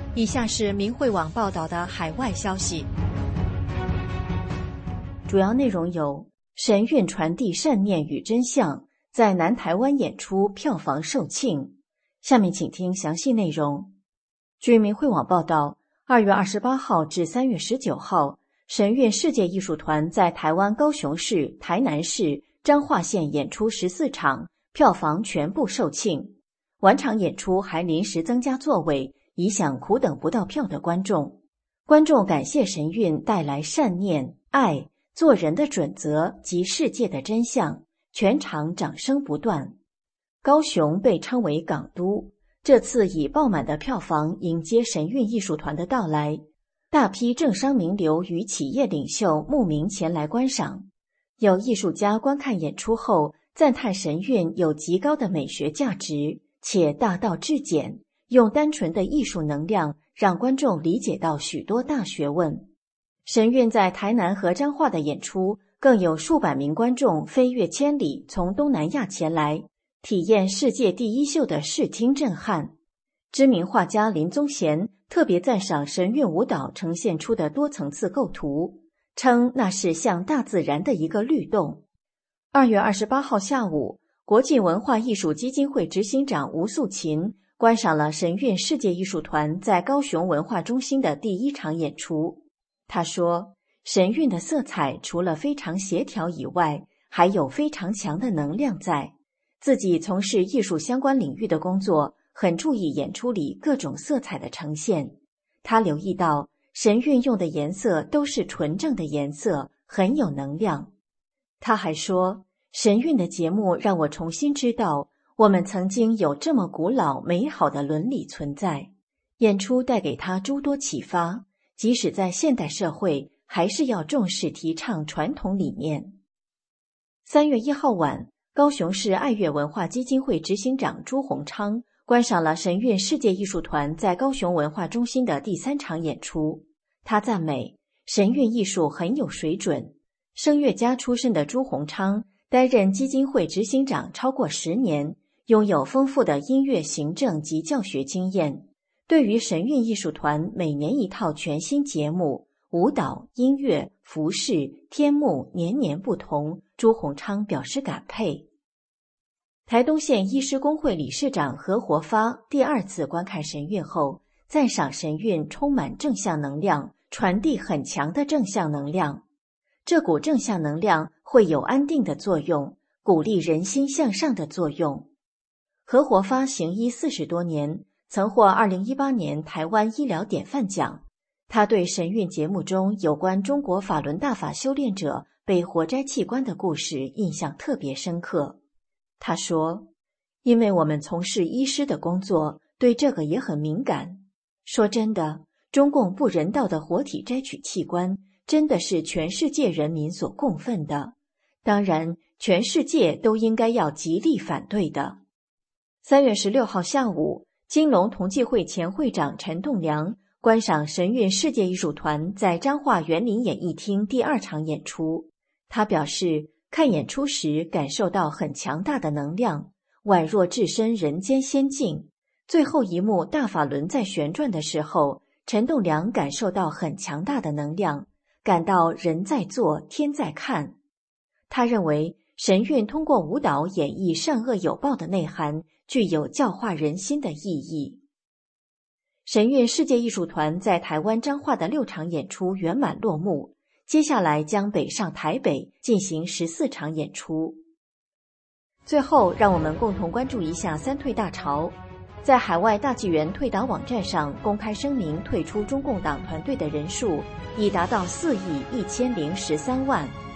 以下是明慧网报道的海外消息。 主要内容有：神韵传递善念与真相，在南台湾演出票房售罄。下面请听详细内容。据明慧网报道，2月28号至3月19号，神韵世界艺术团在台湾高雄市、台南市、彰化县演出14场，票房全部售罄。晚场演出还临时增加座位，以享苦等不到票的观众。观众感谢神韵带来善念、爱、做人的准则及世界的真相，全场掌声不断。高雄被称为港都，这次以爆满的票房迎接神韵艺术团的到来，大批政商名流与企业领袖慕名前来观赏。有艺术家观看演出后赞叹神韵有极高的美学价值，且大道至简，用单纯的艺术能量让观众理解到许多大学问。神韵在台南和彰化的演出，更有数百名观众飞越千里从东南亚前来，体验世界第一秀的视听震撼。知名画家林宗贤特别赞赏神韵舞蹈呈现出的多层次构图，称那是像大自然的一个律动。2月28号下午，国际文化艺术基金会执行长吴素琴观赏了神韵世界艺术团在高雄文化中心的第1场演出。他说，神韵的色彩除了非常协调以外，还有非常强的能量在。自己从事艺术相关领域的工作，很注意演出里各种色彩的呈现。他留意到神韵用的颜色都是纯正的颜色，很有能量。他还说，神韵的节目让我重新知道我们曾经有这么古老美好的伦理存在。演出带给他诸多启发，即使在现代社会，还是要重视提倡传统理念。3月1号晚，高雄市爱乐文化基金会执行长朱鸿昌观赏了神韵世界艺术团在高雄文化中心的第3场演出。他赞美神韵艺术很有水准。声乐家出身的朱鸿昌担任基金会执行长超过10年，拥有丰富的音乐行政及教学经验。对于神韵艺术团每年一套全新节目，舞蹈、音乐、服饰、天幕年年不同，朱鸿昌表示感佩。台东县医师公会理事长何活发第2次观看神韵后，赞赏神韵充满正向能量，传递很强的正向能量。这股正向能量会有安定的作用，鼓励人心向上的作用。何活发行医40多年，曾获2018年台湾医疗典范奖。他对神韵节目中有关中国法轮大法修炼者被活摘器官的故事印象特别深刻。他说，因为我们从事医师的工作，对这个也很敏感。说真的，中共不人道的活体摘取器官，真的是全世界人民所共愤的。当然，全世界都应该要极力反对的。3月16号下午，金龙同济会前会长陈栋梁观赏神韵世界艺术团在彰化园林演艺厅第2场演出。他表示，看演出时感受到很强大的能量，宛若置身人间仙境。最后一幕大法轮在旋转的时候，陈栋梁感受到很强大的能量，感到人在做，天在看。他认为神韵通过舞蹈演绎善恶有报的内涵，具有教化人心的意义。神韵世界艺术团在台湾彰化的6场演出圆满落幕，接下来将北上台北进行14场演出。最后，让我们共同关注一下3退大潮。在海外大纪元退党网站上公开声明退出中共党团队的人数已达到4亿1013万。